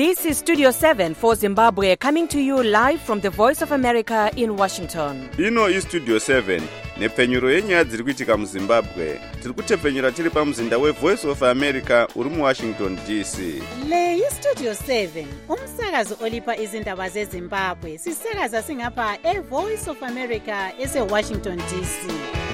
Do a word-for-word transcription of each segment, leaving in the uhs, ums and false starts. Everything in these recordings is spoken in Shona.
This is Studio seven for Zimbabwe, coming to you live from the Voice of America in Washington. Ino is Studio seven, nepfenyuro yenyaya dziri kuitika muZimbabwe. Tiri kutepfenyura tiri pamuzinda weVoice of America uri muWashington D C. Le yi Studio seven, umsakazo olipa izindaba zeZimbabwe. Sisakaza singapha eVoice of America eseWashington D C.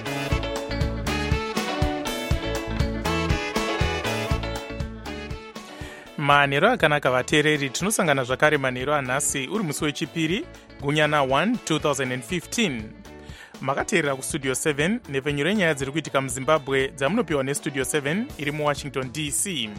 manheru akanaka vateereri, tinosangana zvakare manheru anhasi uri musi wechipiri gunyana one two thousand fifteen. makateerera kustudio seven nepfenyuro yenyaya dziri kuitika muZimbabwe dzamunopiwa nestudio seven iri muWashington D C.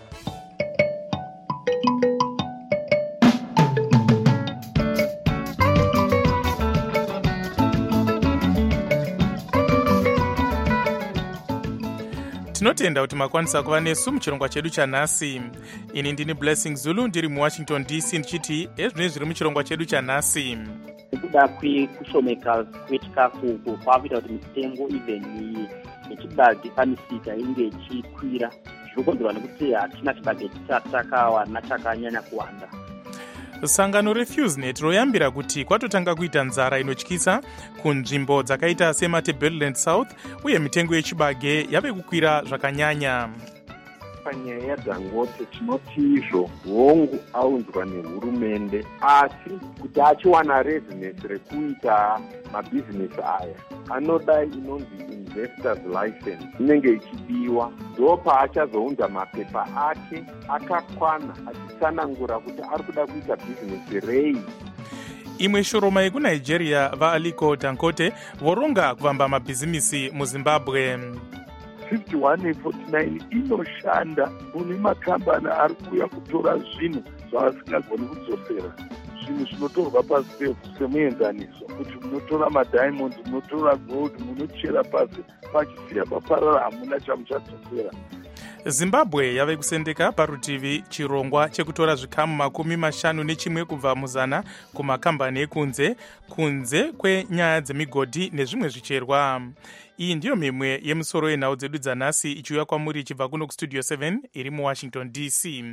tinotenda kuti makwanisa kuva nesu muchirongwa chedu chanhasi. ini ndini Blessing Zulu ndiri muWashington D C ndichiti ezvinoi zviri muchirongwa chedu chanhasi. nekuda kwekushomeka kwechikafu kwakuita kuti mitengo even yechibage pamisika inge ichikwira. zviri kukonzerwa nekuti hatina chibage takawana chakanyanya kuwanda. sangano reFusenet royambira kuti kwatotanga kuita nzara inotyisa kunzvimbo dzakaita seMatabeleland South uye mitengo yechibage yave kukwira zvakanyanya. panyaya yaDangote tinoti izvo hongu aunzwa nehurumende, asi kuti achiwana rezinesi rekuita mabhizinesi aya anoda inonzi investors license inenge ichidiwa. ndo paachazounza mapepa ake akakwana achitsanangura kuti ari kuda kuita bhizinesi rei. imwe shoroma yekunigeria vaAliko Dangote voronga kuvamba mabhizimisi muZimbabwe. fifty-one forty-nine inoshanda kune makambani ari kuuya kutora zvinhu zvavasingagoni kudzosera, zvinhu zvinotorwa pasi pefu semuenzaniso, kuti munotora madiamond, munotora gold, munochera pasi pachisiya paparara, hamuna chamuchadzosera. zimbabwe yave kusendeka parutivi chirongwa chekutora zvikamu makumi mashanu nechimwe kubva muzana kumakambani ekunze kunze kwenyaya dzemigodhi nezvimwe zvicherwa. iyi ndiyo mimwe yemusoro yenhau dzedu dzanhasi ichiuya kwamuri ichibva kuno kustudio seven iri muWashington D C.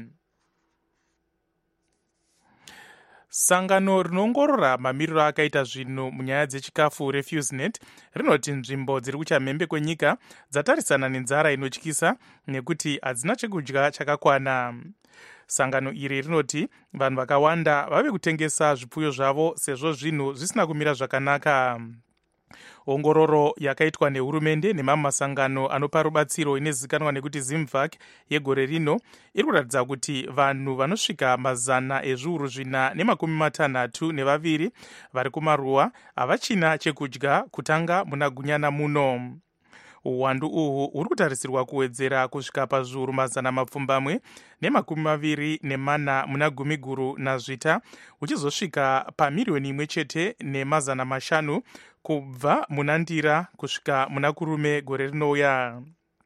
sangano rinoongorora mamiriro akaita zvinhu munyaya dzechikafu reFusenet rinoti nzvimbo dziri kuchamhembe kwenyika dzatarisana nenzara inotyisa nekuti hadzina chekudya chakakwana. sangano iri rinoti vanhu vakawanda vave kutengesa zvipfuyo zvavo sezvo zvinhu zvisina kumira zvakanaka. ongororo yakaitwa nehurumende nemamwe masangano anopa rubatsiro inozivikanwa nekuti Zimvac yegore rino iri kuratidza kuti vanhu vanosvika mazana ezviuru zvina nemakumi matanhatu nevaviri vari kumaruwa havachina chekudya kutanga muna gunyana muno. uwandu uhwu huri kutarisirwa kuwedzera kusvika pazviuru mazana mapfumbamwe nemakumi maviri nemana muna gumi guru nazvita uchizosvika pamiriyoni imwe chete nemazana mashanu kubva muna ndira kusvika muna kurume gore rinouya.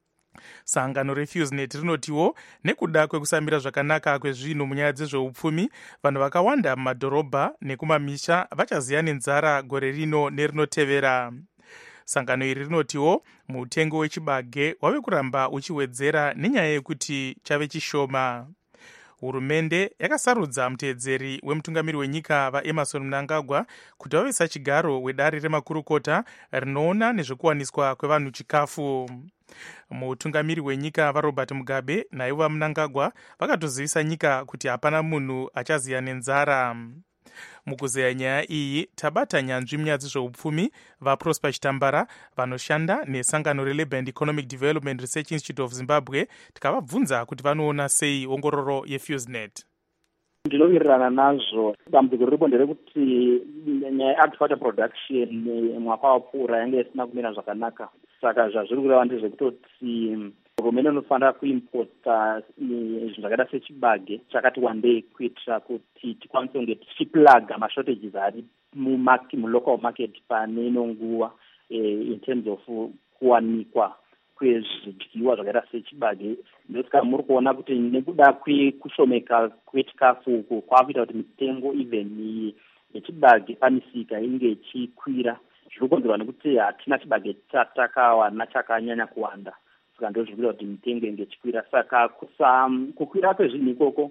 sangano reFusenet rinotiwo nekuda kwekusamira zvakanaka kwezvinhu munyaya dzezveupfumi vanhu vakawanda mumadhorobha nekumamisha vachaziya nenzara gore rino nerinotevera. sangano iri rinotiwo mutengo wechibage wave kuramba uchiwedzera nenyaya yekuti chave chishoma. hurumende yakasarudza muteedzeri wemutungamiri wenyika vaEmmerson Mnangagwa kuti vave sachigaro wedare remakurukota rinoona nezvekuwaniswa kwevanhu chikafu. mutungamiri wenyika vaRobert Mugabe naivo vaMnangagwa vakatozivisa nyika kuti hapana munhu achaziya nenzara. mukuzeya nyaya iyi tabata nyanzvi munyaya dzezveupfumi vaProsper Chitambara vanoshanda nesangano reLabour and Economic Development Research Institute of Zimbabwe tikavabvunza kuti vanoona sei ongororo yeFusenet. ndinowirirana nazvo. dambudziko riripo nderekuti nyaya yeagriculture production mwaka wapfuura yange isina kumira zvakanaka, saka zvazviri kureva ndezvekutoti hurumende inofanira kuimpota zvinhu zvakaita sechibage chakati wandei kuitira kuti tikwanise kunge tichiplaga mashotages ari mulocal market pane ino nguva in terms of kuwanikwa kwezvidyiwa zvakaita sechibage. ndosaka muri kuona kuti nekuda kwekushomeka kwechikafu kwakuita kuti mitengo even yechibage pamisika inge ichikwira. zviri kukonzerwa nekuti hatina chibage takawana chakanyanya kuwanda, saka ndo zviri kuita kuti mitengo inge ichikwira. saka kukwira kwezvinhu ikoko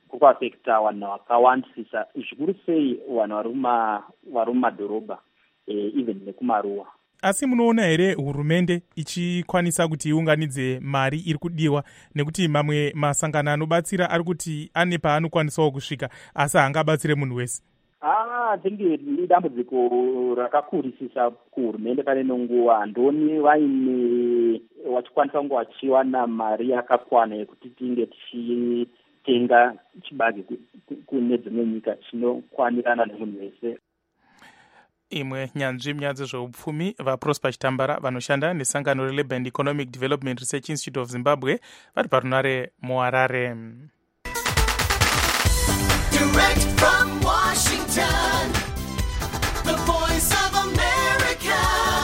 kuafekta vanhu vakawandisisa zvikuru sei vanhu vari mumadhorobha even nekumaruwa. Asi munoona here hurumende ichikwanisa kuti iunganidze mari iri kudiwa, nekuti mamwe masangano anobatsira ari kuti ane paanokwanisawo kusvika asi haangabatsire munhu wese? Ah, thingi idambudziko rakakurisisa kuhurumende pane nenguva. Handoni vaine vachikwanisa kunge vachiwana mari yakakwana yekuti tinge tichitenga chibage kune dzimwe nyika chinokwanirana nemunhu wese. Imwe nyanzvi munyaya dzezveupfumi vaProsper Chitambara vanoshanda nesangano reLabour and Economic Development Research Institute of Zimbabwe vari parunare muHarare. Direct from Washington, the voice of America,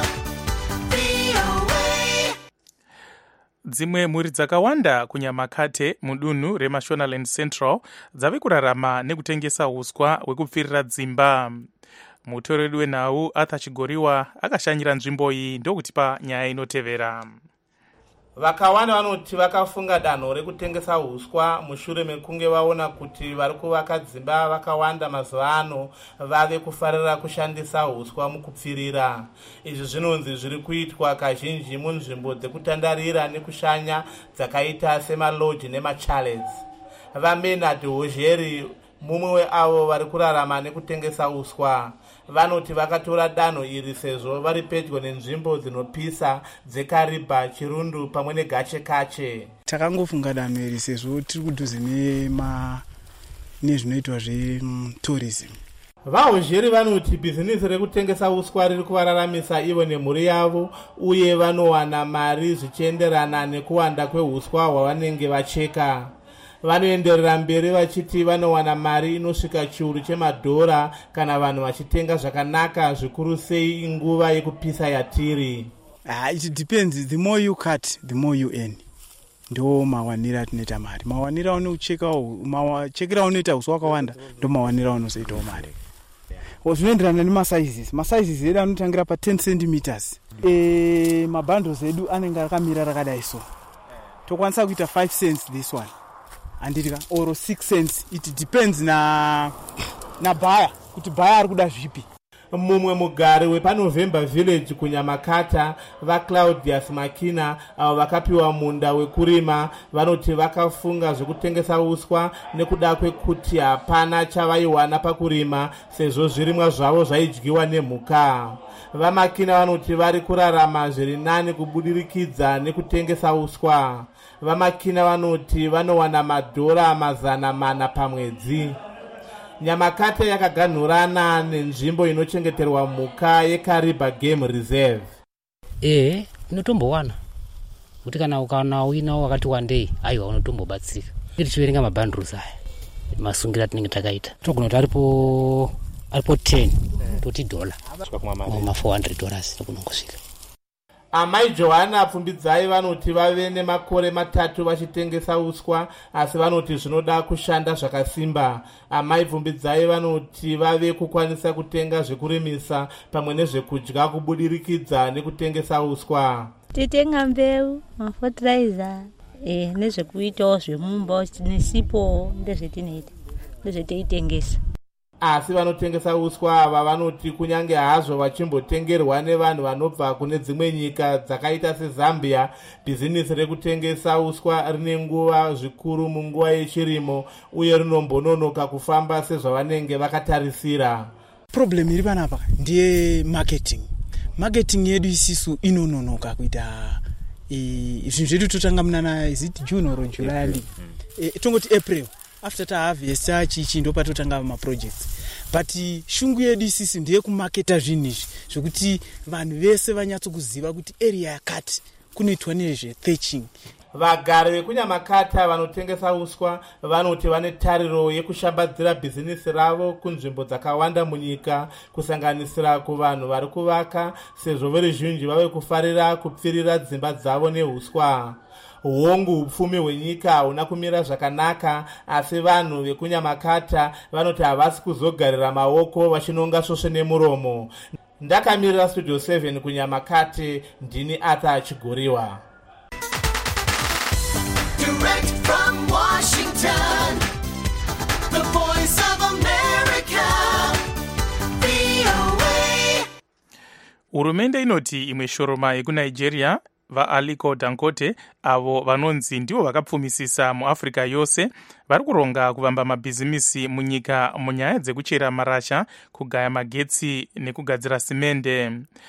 V O A. Dzimwe mhuri dzakawanda kunyamakate mudunhu reMashonaland Central dzave kurarama nekutengesa uswa hwekupfirira dzimba. Mutoreri wenhau Arthur Chigoriwa akashanyira nzvimbo iyi ndokutipa nyaya inotevera. Vakawanda vanoti vakafunga danho rekutengesa uswa mushure mekunge vaona kuti vari kuvaka dzimba vakawanda mazuva ano vave kufarira kushandisa uswa mukupfirira. Izvi zvinonzi zviri kuitwa kazhinji munzvimbo dzekutandarira nekushanya dzakaita semaloji nemachalets. VaMenard Hozheri mumwe weavo vari kurarama nekutengesa uswa vanoti vakatora danho iri sezvo vari pedyo nenzvimbo dzinopisa dzeKariba, Chirundu pamwe neGache Kache. Takangofunga danho iri sezvo tiri kudhuze nezvinoitwa zvetourism. VaHozheri vanoti bhizinisi rekutengesa uswa riri kuvararamisa ivo nemhuri yavo uye vanowana mari zvichienderana nekuwanda kweuswa hwavanenge vacheka. Vanoenderera mberi vachiti vanowana mari inosvika chiuru chemadhora kana vanhu vachitenga zvakanaka, zvikuru sei inguva yekupisa yatiri. Ah, it depends. The more you cut, the more you earn. Ndo mawanira atinoita mari. Mawanira unocheka mawachekera unoita uswa wakawanda ndo mawanira unozoitawo mari. Zvinoenderana nemasizes. Masizes edu anotangira pa ten centimeters. Eh, mabundles edu anenge akamira rakadai so. Tokwanisa kuita five cents this one. Andika or six cents. It depends na na buyer kuti buyer ari kuda zvipi. Mumwe mugari wepaNovember Village kunyamakata vaClaudius Makina avo vakapiwa munda wekurima vanoti vakafunga zvekutengesa uswa nekuda kwekuti hapana chavaiwana pakurima sezvo zvirimwa zvavo zvaidyiwa nemhuka. VaMakina vanoti vari kurarama zviri nani kubudirikidza nekutengesa uswa. VaMakina vanoti vanowana madhora mazana mana pamwedzi. Nyamakate yakaganhurana nenzvimbo inochengeterwa mhuka yeKariba Game Reserve. Eh, unotombowana. Kuti kana ukaona wina wakati wandei, aiwa unotombobatsika. Tichiverenga mabundles aya. Masungira tinenge takaita. Togona kuti aripo aripo ten toti dollar. Ma four hundred dollars tokunongosvika. Amai Johanna Pfumbidzai vanoti vave nemakore matatu vachitengesa uswa asi vanoti zvinoda kushanda zvakasimba. Amai Pfumbidzai vanoti vave kukwanisa kutenga zvekurimisa pamwe nezvekudya kubudirikidza nekutengesa uswa. Titenga mbeu, mafertilizer, eh nezvekuitawo zvemumba nesipo ndezvetinoita. Ndezveteitengesa. Asi vanotengesa uswa ava vanoti kunyange hazvo vachimbotengerwa nevanhu vanobva kune dzimwe nyika dzakaita seZambia, bhizinisi rekutengesa uswa rine nguva zvikuru munguva yechirimo uye rinombononoka kufamba sezvavanenge vakatarisira. Problem iri panapa ndiye marketing. Marketing yedu isisu inononoka kuita zvinhu zvedu totanga munana is it June or July? E, tongoti April. After ta harvest chichi ndo patotanga ma projects. But shungu yedu isisi ndiye kumarketa zvinhu izvi zvokuti vanhu vese vanyatso kuziva kuti area yakati kunoitwa nezve thatching. Vagari vekunyamakata vanotengesa uswa vanoti vane tariro yekushambadzira bhizinisi ravo kunzvimbo dzakawanda munyika kusanganisira kuvanhu vari kuvaka sezvo veruzhinji vave kufarira kupfirira dzimba dzavo neuswa. Hongu upfumi hwenyika huna kumira zvakanaka asi vanhu vekunyamakata vanoti havasi kuzogarira maoko vachinonga svosve nemuromo. Ndakamirira Studio seven kunyamakate ndini Arthur Chigoriwa. Direct from Washington, Hurumende inoti imwe shoroma yekunigeria vaAliko Dangote avo vanonzi ndivo vakapfumisisa muAfrica yose vari kuronga kuvamba mabhizimisi munyika munyaya dzekuchera marasha, kugaya magetsi nekugadzira simende.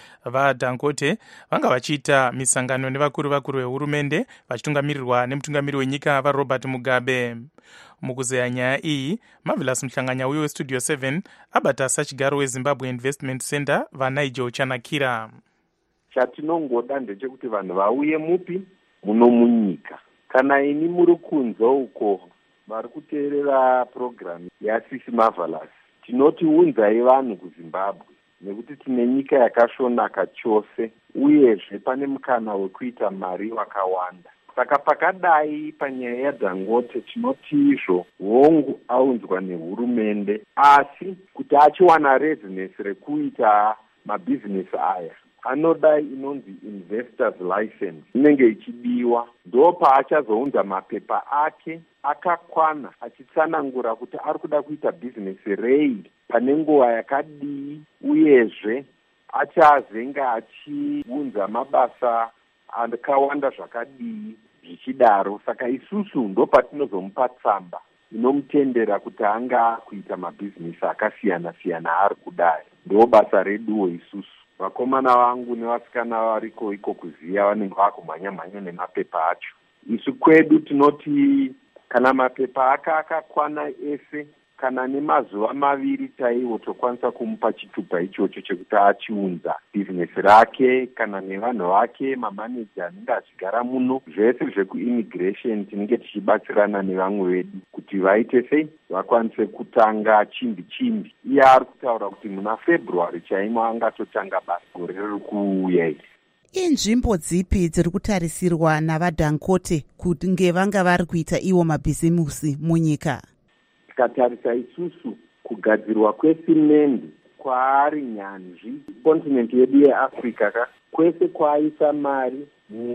VaDangote vanga vachiita misangano nevakuru vakuru vehurumende vachitungamirirwa nemutungamiri wenyika vaRobert Mugabe. Mukuzeya nyaya iyi, Marvelous Mhlanganya uyo weStudio seven abata sachigaro weZimbabwe Investment Center vaNigel Chanakira. Chatinongoda ndechekuti vanhu vauye mupi muno munyika. Kana ini muri kunze uko vari kuteerera programu yaSisi Marvelous, tinoti unzai vanhu kuZimbabwe nekuti tine nyika yakashonaka chose uyezve pane mukana wekuita mari wakawanda. Saka pakadai panyaya yaDangote tinoti izvo hongu aunzwa nehurumende, asi kuti achiwana rezinesi rekuita mabhizinesi aya anoda inonzi investors license inenge ichidiwa. Ndo paachazounza mapepa ake akakwana achitsanangura kuti ari kuda kuita bhizinesi rei pane nguva yakadii, uyezve achazenga achiunza mabasa akawanda zvakadii zvichidaro. Saka isusu ndo patinozomupa tsamba inomutendera kuti anga kuita mabhizinesi akasiyana siyana ari kudai. Ndo basa reduwo isusu. Vakomana vangu nevasikana variko iko kuziya vanenge vakumhanya mhanya nemapepa acho. Isu kwedu tinoti kana mapepa aka akakwana ese, kana nemazuva maviri chaiwo tokwanisa kumupa chitupa ichocho chekuti achiunza bhizinesi rake, kana nevanhu vake, mamaneja anenge achigara muno, zvese zvekuimmigration tinenge tichibatsirana nevamwe vedu kuti vaite sei vakwanise kutanga chimbi chimbi. Iye ari kutaura kuti muna February chaimo angatotanga basa gore riri kuuya iri. Inzvimbo dzipi dziri kutarisirwa navaDangote kuti nge vanga vari kuita iwo mabhizimusi munyika? Tikatarisa isusu kugadzirwa kwesimende kwaari nyanzvi kontinenti yedu yeAfrica ka kwese kwaisa mari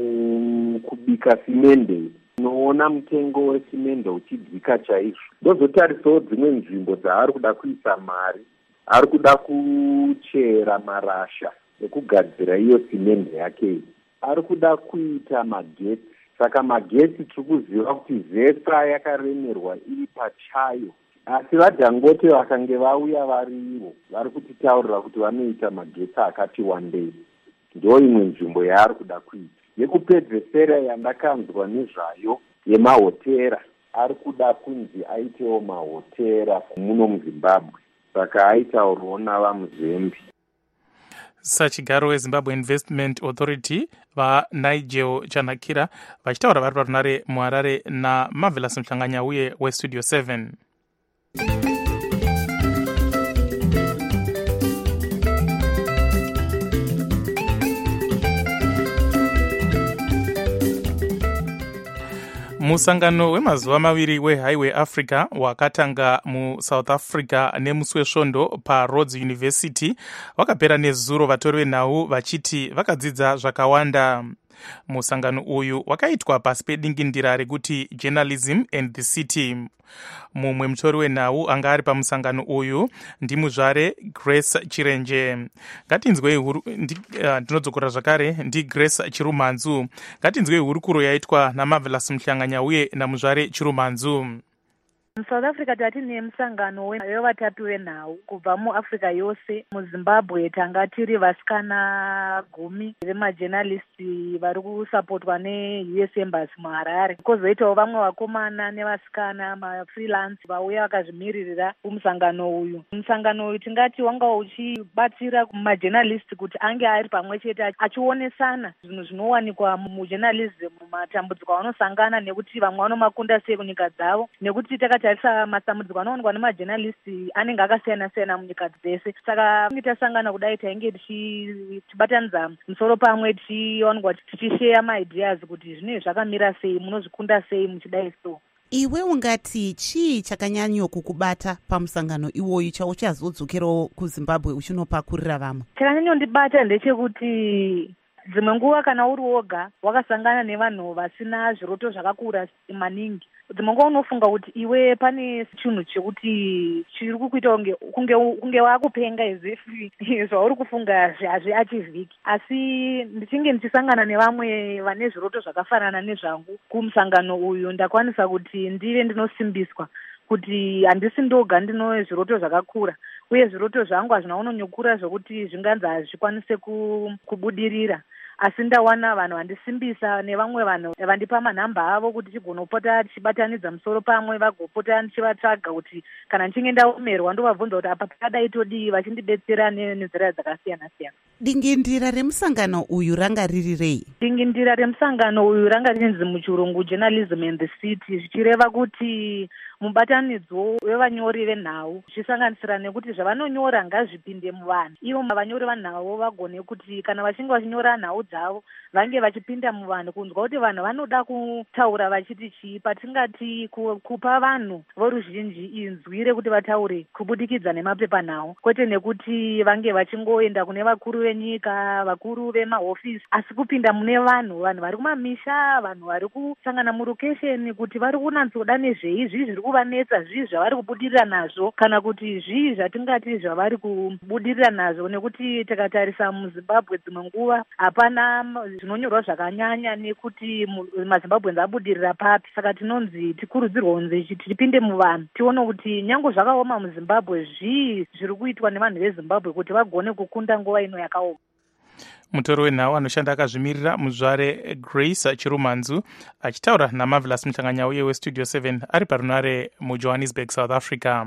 mukubika simende, unoona mutengo wesimende uchidzika chaizvo. Ndozotarisawo dzimwe nzvimbo dzaari kuda kuisa mari, ari kuda kuchera marasha ekugadzira iyo simende yake iyi, ari kuda kuita magetsi. Saka magetsi tiri kuziva kuti zesa yakaremerwa iri pachayo, asi vaDangote vakange vauya varivo vari kutitaurira kuti vanoita magetsi akati wandei. Ndo imwe nzvimbo yaari kuda kuita. Yekupedzesera yandakanzwa nezvayo yemahotera, ari kuda kunzi aitewo mahotera muno muZimbabwe. Saka aitaurwawo navaMuzembe. Sachigaro weZimbabwe Investment Authority vaNigel Chanakira vachitaura vari parunare muHarare naMarvelous Mhlanganya uye weStudio seven. Musangano wemazuva maviri weHighway Africa wakatanga muSouth Africa nemusi wesvondo paRhodes University wakapera nezuro vatori venhau vachiti vakadzidza zvakawanda. Musangano uyu wakaitwa pasi pedingindira rekuti Journalism and the City. Mumwe mutori wenhau anga ari pamusangano uyu ndimuzvare Grace Chirenje. Ngatinzwei ndinodzokera zvakare ndi Grace Chirumanzu. Ngatinzwei hurukuro yaitwa naMarvelous Mhlanganya uye namuzvare Chirumanzu. MuSouth Africa tatine musangano wevatatu venhau kubva muAfrica yose. MuZimbabwe tanga tiri vasikana gumi vemajournalisti vari kusapotwa neU S Embassy muHarare. Kozoitawo vamwe vakomana nevasikana mafreelance vauya vakazvimiririra kumusangano uyu. Musangano uyu tingati wanga uchibatsira majournalisti kuti ange ari pamwe chete achionesana zvinhu zvinowanikwa mujournalism, matambudziko avanosangana nekuti vamwe vanomakunda sei kunyika dzavo, nekuti takatarisa matambudziko anowanikwa nemajournalisti anenge akasiyana siyana munyika dzese. Saka tinge tasangana kudai tainge tichibatanidza musoro pamwe tichiwanikwa tichisheya maideas kuti zvinhu zvakamira sei, munozvikunda sei muchidai so. Iwe ungati chii chakanyanyo kukubata pamusangano iwoyu chauchazodzokerawo kuZimbabwe uchinopakurira vamwe? Chakanyanyondibata ndechekuti dzimwe nguva kana uri woga wakasangana nevanhu vasina zviroto zvakakura maningi, dzimwe nguva unofunga kuti iwe pane chinhu chekuti chiri kukuita kunge kunge wakupenga ezifi zvauri kufunga hazviachivhiki. Asi ndichinge ndichisangana nevamwe vane zviroto zvakafanana nezvangu kumusangano uyu, ndakwanisa kuti ndive ndinosimbiswa kuti handisi ndoga ndino zviroto zvakakura, uye zviroto zvangu hazvina unonyukura zvokuti zvinganzi hazvikwanise kubudirira. Asi ndawana vanhu vandisimbisa nevamwe vanhu vandipa manhamba avo kuti tigonopota tichibatanidza musoro pamwe, vagopota ndichivatsvaga kuti kana nchinge ndaomerwa ndovabvunza kuti apa pakadai todii, vachindibetsera nenzira dzakasiyana siyana. Dingindira remusangano uyu ranga riri rei? Dingindira remusangano uyu ranga rinzi muchirungu journalism in the city, zvichireva kuti mubatanidzo wevanyori venhau, zvichisanganisira nekuti zvavanonyora ngazvipinde muvanhu. Ivo vanyori vanhau vagone kuti kana vachinge vachinyora nhau dzavo vange vachipinda muvanhu, kunzwa kuti vanhu vanoda kutaura vachiti chii, patingati kupa vanhu voruzhinji inzwi rekuti vataure kubudikidza nemapepanhau, kwete nekuti vange vachingoenda kune vakuru venyika, vakuru vemahofisi, asi kupinda mune vanhu, vanhu vari kumamisha, vanhu vari kusangana murokesheni, kuti vari kunatsoda nezvei, zvii zviri kuvanetsa, zvii zvavari kubudirira nazvo, kana kuti zvii zvatingati zvavari kubudirira nazvo. Nekuti tikatarisa muZimbabwe dzimwe nguva hapana zvinonyorwa zvakanyanya nekuti maZimbabwe abudirira papi. Saka tinonzi tikurudzirwa kunzi tipinde muvanhu tione kuti nyange zvakaoma muZimbabwe zvii zviri kuitwa nevanhu veZimbabwe kuti vagone kukunda nguva ino yakaoma. Mutoro wenhau anoshanda akazvimirira muzvare Grace Chirumanzu achitaura naMarvelous Mhlanganya uye weStudio seven ari parunare muJohannesburg, South Africa.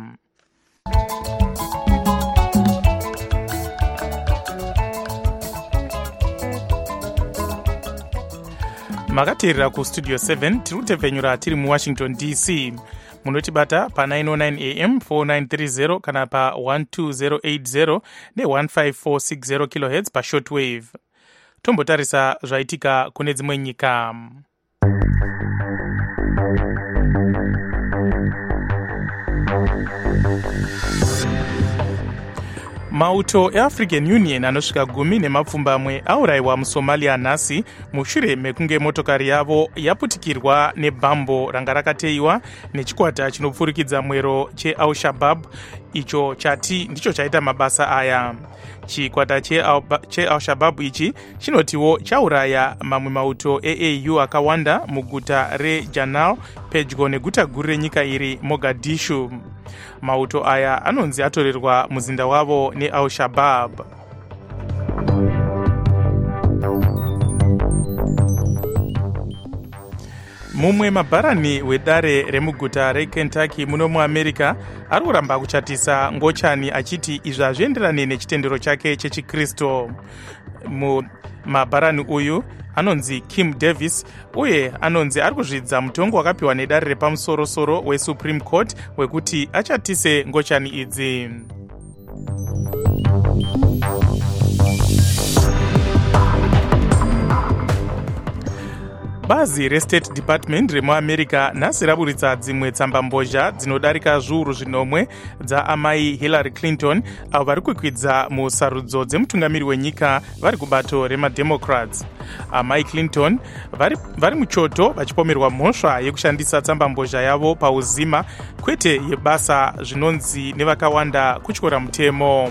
Makateerera kuStudio seven tiri kutevhenyura tiri muWashington D C. Munotibata pa nine oh nine A M four nine three zero kana pa one two zero eight zero ne one five four six zero kilohertz pa shortwave. Tombotarisa zvaitika kune dzimwe nyika. Mauto eAfrican Union anosvika gumi nemapfumbamwe aurayiwa muSomalia nhasi mushure mekunge motokari yavo yaputikirwa nebhambo ranga rakateiwa nechikwata chinopfurikidza mwero cheAl-Shabaab, icho chati ndicho chaita mabasa aya. Chikwata cheAl-Shabaab ichi chinotiwo chauraya mamwe mauto eA U akawanda muguta reJanal pedyo neguta guru renyika iri Mogadishu. Mauto aya anonzi atorerwa muzinda wavo neAl-Shabaab. Mumwe mabharani wedare remuguta reKentucky muno muAmerica ari kuramba kuchatisa ngochani achiti izvi hazvienderane nechitendero chake chechikristu. Mabharani uyu anonzi Kim Davis uye anonzi ari kuzvidza mutongo wakapiwa nedare repamusoro-soro weSupreme Court wekuti achatise ngochani idzi. Bazi reState Department remuAmerica nhasi raburitsa dzimwe tsambambozha dzinodarika zviuru zvinomwe dzaamai Hillary Clinton avo vari kukwidza musarudzo dzemutungamiri wenyika vari kubato remademocrats. Amai Clinton vari, vari muchoto vachipomerwa mhosva yekushandisa tsambambozha yavo pauzima kwete yebasa zvinonzi nevakawanda kutyora mutemo.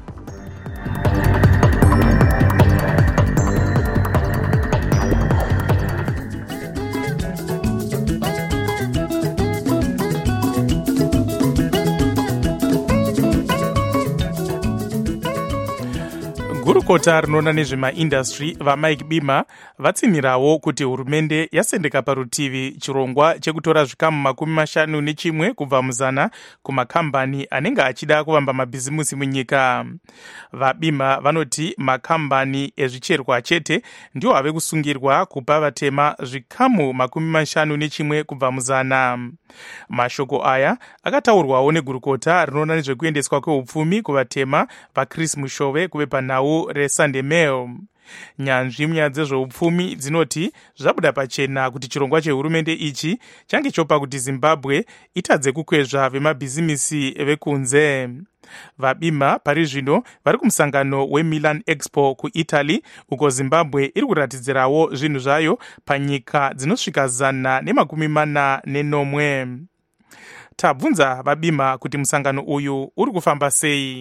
Gurukota rinoona nezvemaindastry vaMike Bima vatsinirawo kuti hurumende yasendeka parutivi chirongwa chekutora zvikamu makumi mashanu nechimwe kubva muzana kumakambani anenge achida kuvamba mabhizimusi munyika. VaBima vanoti makambani ezvicherwa chete ndiwo ave kusungirwa kupa vatema zvikamu makumi mashanu nechimwe kubva muzana. Mashoko aya akataurwawo negurukota rinoona nezvekuendeswa kweupfumi kuvatema vaChris Mushove kuve panhau reSunday Mail. Nyanzvi munyaya dzezveupfumi dzinoti zvabuda pachena kuti chirongwa chehurumende ichi change chopa kuti Zimbabwe itadze kukwezva vemabhizimisi vekunze. Vabima pari zvino vari kumusangano weMilan Expo kuItaly, uko Zimbabwe iri kuratidzirawo zvinhu zvayo panyika dzinosvika zana nemakumi mana nenomwe. Tabvunza Vabima kuti musangano uyu uri kufamba sei.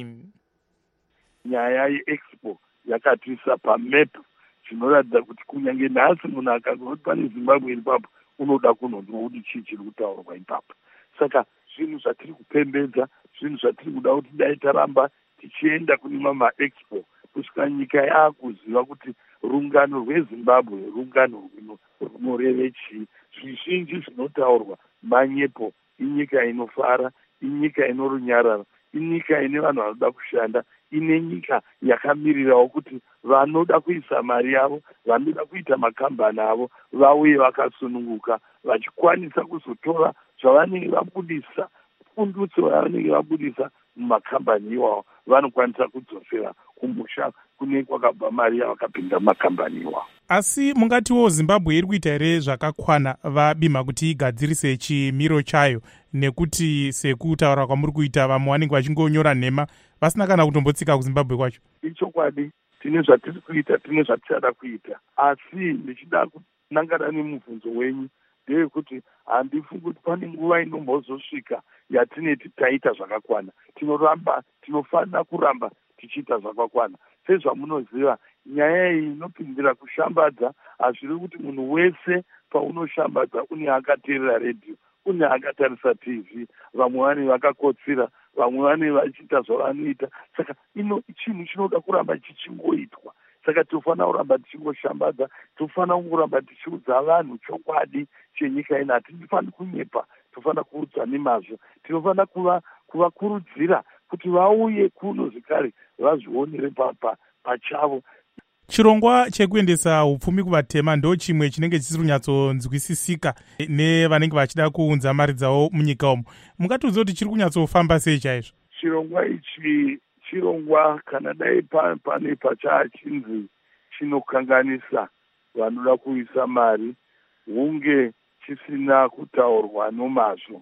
Nyaya yeExpo yakatisa pamap zvinoratidza kuti kunyange nhasi munhu akangoti pane Zimbabwe iripapo unoda kunonzwa kuti chii chiri kutaurwa ipapo. Saka zvinhu zvatiri kupembedza, zvinhu zvatiri kuda kuti dai taramba tichienda kune mama expo kusvika nyika yaakuziva kuti rungano rweZimbabwe rungano runoreve chii. Zvizhinji zvinotaurwa manyepo, inyika inofara, inyika inorunyarara, inyika ine vanhu vanoda kushanda, ine nyika yakamirirawo kuti vanoda kuisa mari yavo, vanoda kuita makambani avo vauye vakasununguka vachikwanisa kuzotora zvavanenge vabudisa, pundutso yavanenge vabudisa mumakambani iwawo vanokwanisa kudzosera kumusha kune kwakabva mari yavakapinda mumakambani iwawo. Asi mungatiwo Zimbabwe iri kuita here zvakakwana Vabima kuti igadzirise chimiro chayo, nekuti sekutaura kwamuri kuita vamwe vanenge vachingonyora nhema vasina kana kutombotsika kuZimbabwe kwacho? Ichokwadi, tine zvatiri kuita, tine zvatichada kuita, asi ndichida kunangana nemubvunzo wenyu ndeyekuti handifungi kuti pane nguva inombozosvika yatineti taita zvakakwana. Tinoramba, tinofanira kuramba tichiita zvakakwana. Sezvamunoziva, nyaya iyi inopindira kushambadza hazviri kuti munhu wese paunoshambadza une akateerera redhiyo, une akatarisa T V, vamwe vane vakakotsira, vamwe vane vachiita zvavanoita. Saka ino chinhu chinoda kuramba chichingoitwa. Saka tofanira kuramba tichingoshambadza, tofanira kuramba tichiudza vanhu chokwadi chenyika ino. Hatifaniri kunyepa, tofanira kuudza nemazvo. Tinofanira kuva kuvakurudzira kuti vauye kuno zvekare vazvionere pachavo. Chirongwa chekuendesa upfumi kuvatema ndo chimwe chinenge chisiri kunyatsonzwisisika nevanenge vachida kuunza mari dzavo munyika umo. Mungatiudza kuti chiri kunyatsofamba sei chaizvo? Chirongwa ichi chirongwa kana dai pane pachachinzi chinokanganisa vanoda kuisa mari hunge chisina kutaurwa nomazvo.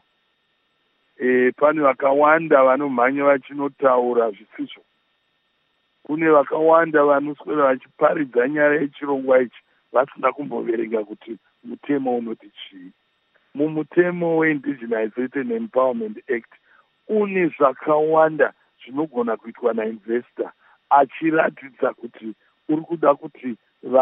E, pane vakawanda vanomhanya vachinotaura zvisizvo. Kune vakawanda vanoswera vachiparidza nyaya yechirongwa ichi vasina kumboverenga kuti mutemo unoti chii. Mumutemo weIndigenizated Empowerment Act une zvakawanda zvinogona kuitwa nainvestor achiratidza kuti uri kuda kuti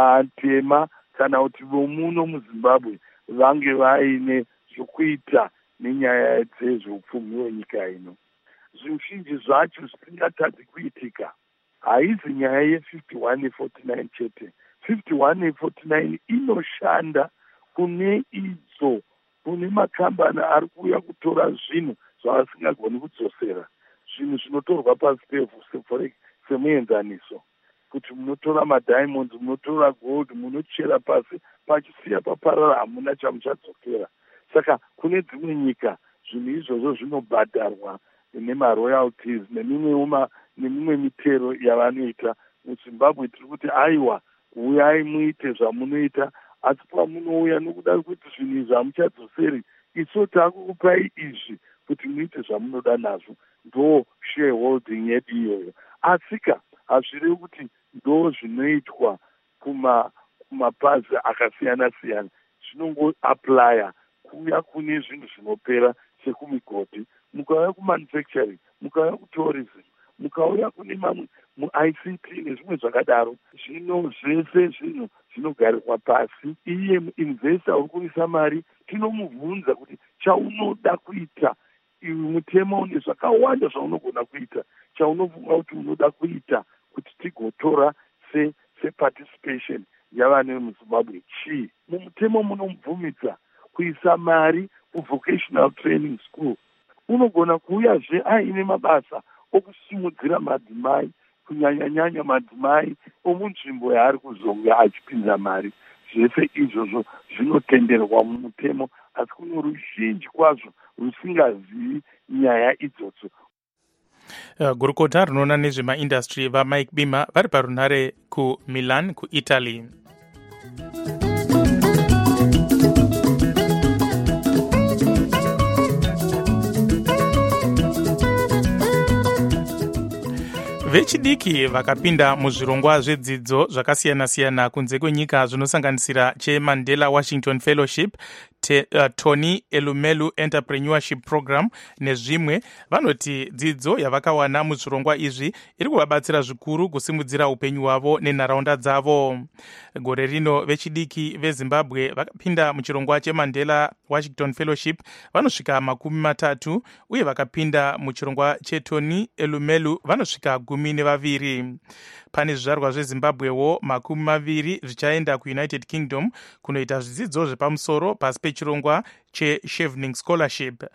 vatema kana kuti vomuno muZimbabwe vange vaine zvokuita nenyaya dzezveupfumi hwenyika ino. Zvizhinji zvacho zvisingatadzi kuitika. Haizi nyaya ye-fifty-one ne-forty-nine chete. fifty-one ne-forty-nine inoshanda kune idzo, kune makambani ari kuuya kutora zvinhu zvavasingagoni kudzosera. Zvinhu zvinotorwa pasi pevhu semuenzaniso. Kuti munotora madiamonds, munotora gold, munochera pasi, pachisiya paparara hamuna chamuchadzokera. Saka kune dzimwe nyika zvinhu izvozvo zvinobhadharwa nemaroyalties nemimwe nemimwe mitero yavanoita. MuZimbabwe tiri kuti aiwa, uyai muite zvamunoita, asi pamunouya nokuda kuti zvinhu izvi hamuchadzoseri, isu takukupai izvi kuti muite zvamunoda nazvo. Ndo shareholding yedu iyoyo. Asika hazvirevi kuti ndo zvinoitwa kuma kumapazi akasiyana siyana. Zvinongoaplya kuuya kune zvinhu zvinopera sekumigodhi, mukauya kumanufacturing, mukauya kutourism, mukauya kune mamwe mu-I C T nezvimwe zvakadaro. Zvino zvese zvinhu zvinogarirwa pasi. Iye muinvesta uri kuisa mari, tinomubvunza kuti chaunoda kuita. Iwe mutemo une zvakawanda zvaunogona kuita. Chaunofunga kuti unoda kuita kuti tigotora se separticipation yavane muZimbabwe chii. Mumutemo munomubvumidza kuisa mari kuvocational training school. Unogona kuuyazve aine mabasa okusimudzira madzimai, kunyanya-nyanya madzimai omunzvimbo yaari kuzonga achipinza mari. Zvese izvozvo zvinotenderwa mumutemo, asi kuno ruzhinji kwazvo rusingazivi nyaya idzodzo. Uh, gurukota rinoona nezvemaindastry vamike bima vari parunhare kumilan kuitaly. Vechidiki vakapinda muzvirongwa zvedzidzo zvakasiyana-siyana kunze kwenyika zvinosanganisira cheMandela Washington Fellowship, Te, uh, Tony Elumelu Entrepreneurship Program nezvimwe vanoti dzidzo yavakawana muzvirongwa izvi iri kuvabatsira zvikuru kusimudzira upenyu hwavo nenharaunda dzavo. Gore rino vechidiki veZimbabwe vakapinda muchirongwa cheMandela Washington Fellowship vanosvika makumi matatu uye vakapinda muchirongwa cheTony Elumelu vanosvika gumi nevaviri. Pane zvizvarwa zveZimbabwewo makumi maviri zvichaenda kuUnited Kingdom kunoita zvidzidzo zvepamusoro pasi pechirongwa cheShevening Scholarship.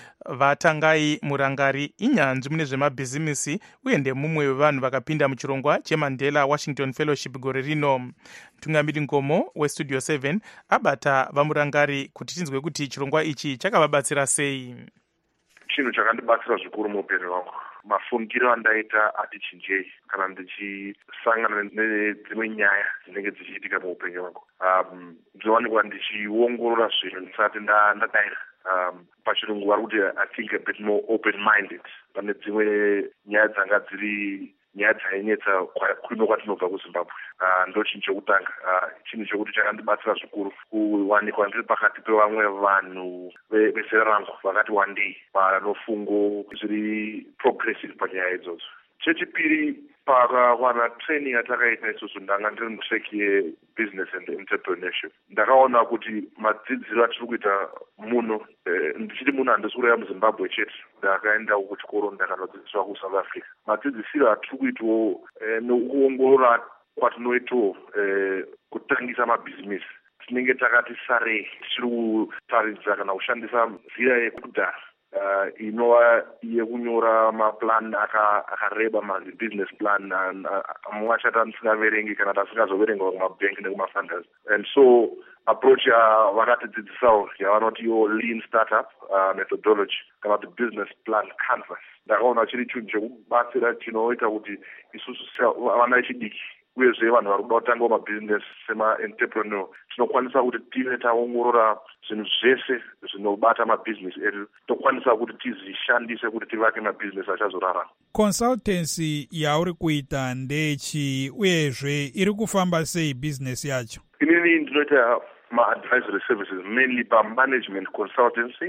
Vatangai Murangari inyanzvi mune zvemabhizimisi uye ndemumwe wevanhu vakapinda muchirongwa cheMandela Washington Fellowship gore rino. Tungamiri Ngomo weStudio seven abata vaMurangari kuti tinzwe kuti chirongwa ichi chakavabatsira sei. Chinhu chakandibatsira zvikuru muupenyu hwangu. Mafungiro andaita ati chinjei kana ndichisangana nedzimwe nyaya dzinenge dzichiitika muupenyu hwangu. Um, ndinowanikwa ndichiongorora zvinhu ndisati ndadaira. Um, pachirungu vari kuti I think a bit more open-minded. Pane dzimwe nyaya dzanga dziri nyaya dzainetsa kuno kwatinobva kuZimbabwe. Uh, ndo chinhu chokutanga. Uh, chinhu chokuti chakandibatsira zvikuru kuwanikwa ndiri pakati pevamwe vanhu vezera rangu vakati wandei vanofungo zviri progressive panyaya idzodzo. Chechipiri, pakawana training yatakaita isusu ndanga ndiri mutreki yebusiness and entrepreneurship. Ndakaona kuti madzidziro atiri kuita muno, eh, ndichiti muno handisi kureva muZimbabwe chete, ndakaenda kuchikoro ndakanodzidziswa kuSouth Africa. Madzidzisiro atiri kuitawo eh, nekuongorora kwatinoitawo eh, kutangisa mabhizinesi. Tinenge takati sarei tichiri kutaridza kana kushandisa nzira yekudhara uh, inova yekunyora maplan akareba mabusiness plan amwe achati andisingaverengi kana tasingazoverenga kumabhengi nekumafunders. And so approach yavakatidzidzisawo yavanoti yo lean startup uh, methodology kana kuti business plan canvas. Ndakaona chiri chinhu chekubatsira chinoita kuti isusu vana vechidiki uyezve vanhu vari kuda kutangawo mabhizinesi sema-entrepreneur tinokwanisa kuti tive taongorora zvinhu zvese zvinobata mabhizinesi edu, tokwanisa kuti tizishandise kuti tivake mabhizinesi achazorarama. Consultancy yauri kuita ndechi uyezve iri kufamba sei bhizinesi yacho? Inini ndinoita ma-advisory services mainly pa-management consultancy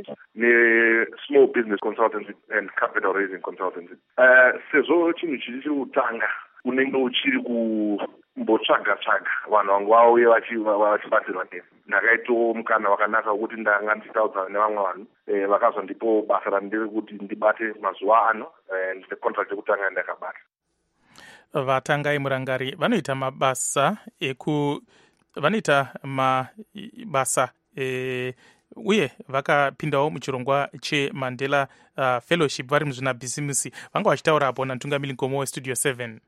ne-small business consultancy and capital raising consultancy. Uh, sezvo chinhu chichiri kutanga unenge uchiri kumbotsvaga-tsvaga vanhu vangu vauye vachibatsirwa nemi. Ndakaitawo mukana wakanaka wekuti ndanga ndichitaudzana nevamwe vanhu vakazondipawo basa randiri kuti ndibate mazuva ano and the contract yekutanga ndakabata. Vatangai Murangari vanoita mabasa eku vanoita mabasa e, uye vakapindawo muchirongwa cheMandela uh, Fellowship vari muzvinabhizimisi. Vanga vachitaura apo naTungamiri Ngomo weStudio seven.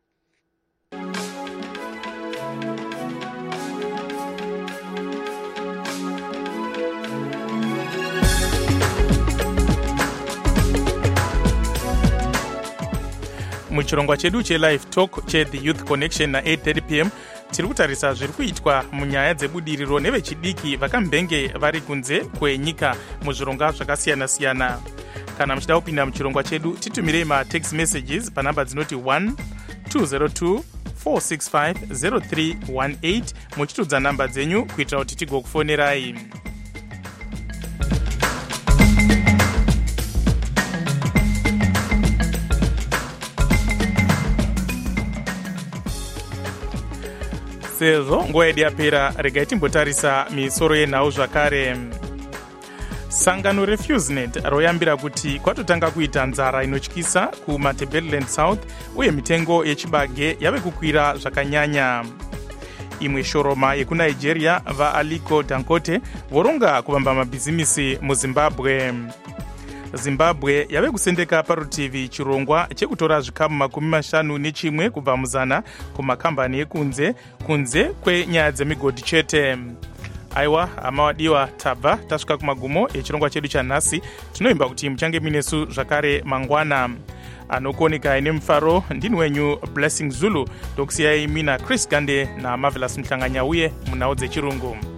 Muchirongwa chedu chelive talk cheThe Youth Connection na eight thirty p m tiri kutarisa zviri kuitwa munyaya dzebudiriro nevechidiki vakambenge vari kunze kwenyika muzvirongwa zvakasiyana-siyana. Kana muchida kupinda muchirongwa chedu titumirei matext messages panhamba dzinoti one two zero two four six five zero three one eight muchitudza nhamba dzenyu kuitira kuti tigokufonerai. Sezvo nguva yedu yapera, regai timbotarisa misoro yenhau zvakare. Sangano reFusenet royambira kuti kwatotanga kuita nzara inotyisa kuMatabeleland South uye mitengo yechibage yave kukwira zvakanyanya. Imwe shoroma yekuNigeria vaAliko Dangote voronga kuvamba mabhizimisi muZimbabwe. Zimbabwe yave kusendeka parutivi chirongwa chekutora zvikamu makumi mashanu nechimwe kubva muzana kumakambani ekunze kunze kwenyaya dzemigodhi chete. aiwa amawadiwa tabva tasvika kumagumo echirongwa chedu chanhasi. Tinoimba kuti muchange minesu zvakare mangwana. Anokuoneka ine mufaro ndini wenyu Blessing Zulu, ndokusiyai mina Chris Gande naMarvelous Mhlanganya uye munhau dzechirungu.